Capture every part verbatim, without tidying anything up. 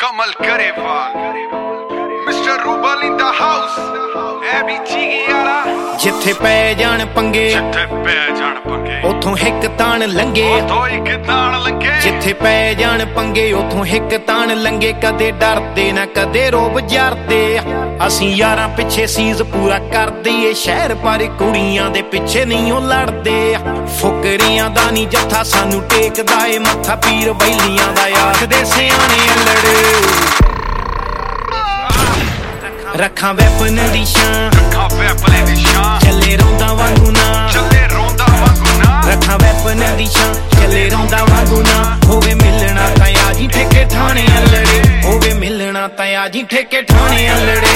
Kamal Grewal mister Rubal in the house ए भी चीगी यारा जिथे पै जान पंगे जिथे पै जान पंगे उथों हिक तान लंगे उथों हिक तान लंगे जिथे पै जान पंगे उथों हिक तान लंगे कदे डरदे ना कदे रोब जरदे असीं यारां पिछे सीज पूरा कर दईए शहर पर कुड़ियां दे पिछे नहीं ओ लड़दे फुकरियां दा नी जत्था सानू टेकदा ए मत्था पीर बैलियां दा आखदे सियाणे अल्लड़ रखा वैपन दी शान रखा वैपन दी शान चले रोंदा वांगू ना चले रोंदा वांगू ना रखा वैपन दी शान चले रोंदा वांगू ना होवे मिलना ताया जी ठेके ठाणे अल्लड़े होवे मिलना ताया जी ठेके ठाणे अल्लड़े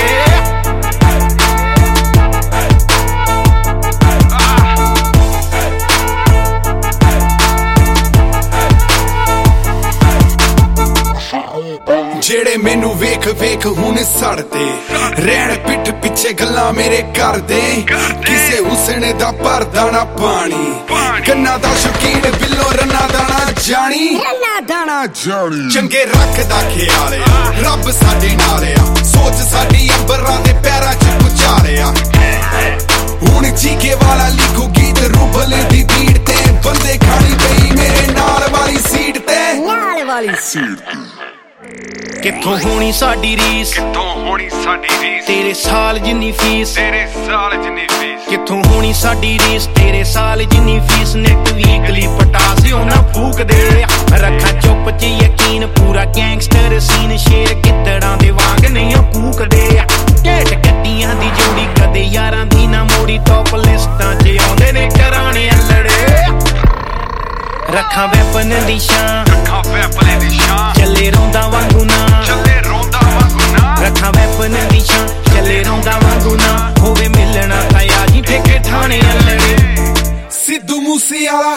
जेड़े मैनू वेख वेख हुण सड़दे रहन पिठ पिछे गल्लां मेरे करदे किसे हुसने दा भरदा ना पानी गन्ना दा शौकीन बिल्लो रन्ना दाना जानी रन्ना दाना जानी चंगे रखदा ख्याल आ रब साडे नाल आ सोच साडी अंबरां दे पैरां च पुचारिया हुण चीके वाला लिखो गीत रूबल दी बीट ते बंदे खानी पई मेरे नाल वाली सीट ते नाल वाली सीट किथों होनी साडी रीस किथों होनी साडी रीस तेरे साल जिन्नी फीस तेरे साल जिन्नी फीस किथों होनी साडी रीस तेरे साल जिन्नी फीस नेट वीकली पटासियों ना फूक दे रखा चुप च यकीन पूरा गैंगस्टर सीन शेर गिद्दड़ां दे वांग नहीं कूक दे ढेट गड्डियां दी जोड़ी कदे यारां दी ना मोड़ी टॉप लिस्टां च आउंदे ने कराणे अल्लड़े रखा वैपन दी शान रखा वैपन दी शान चले रोंदा वांगू ना चले रोंदा वांगू ना रखा वैपन दी शान चले रोंदा वांगू ना होवे मिलना ताया जी ठेके ठाणे अल्लड़े सिद्धू मूसेवाला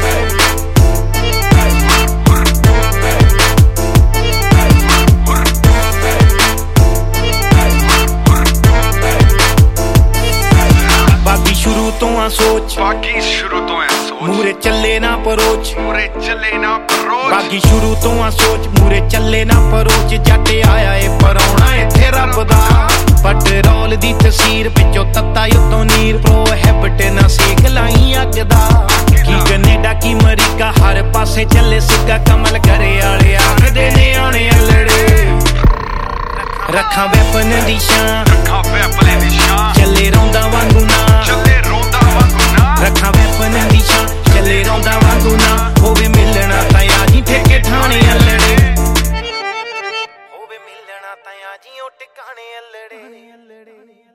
बाकी शुरू तो आ सोच बाकी शुरू तो आ सोच मूरे चले ना परोच मूरे चले ना परोच बाकी शुरू तो आ सोच मूरे चले ना परोच जट आया ए परौना इत्थे रब दा पेट्रोल दी तसीर विचों तत्ता उत्तों नीर प्रोहिबिट ना सेक लाई अग दा की कनेडा की अमरीका हर पासे चले सिक्का कमल करे आले आखदे ने आने अल्लड़े रखा वैपन दी शान रखा वैपन दी शान चले रोंदा वांगू ना चले रोंदा वांगू ना रखा वैपन दी शान चले रोंदा वांगू ना होवे मिलना ताया जी ठेके ठाणे अल्लड़े होवे मिलना ताया जी ओ टिकाणे अल्लड़े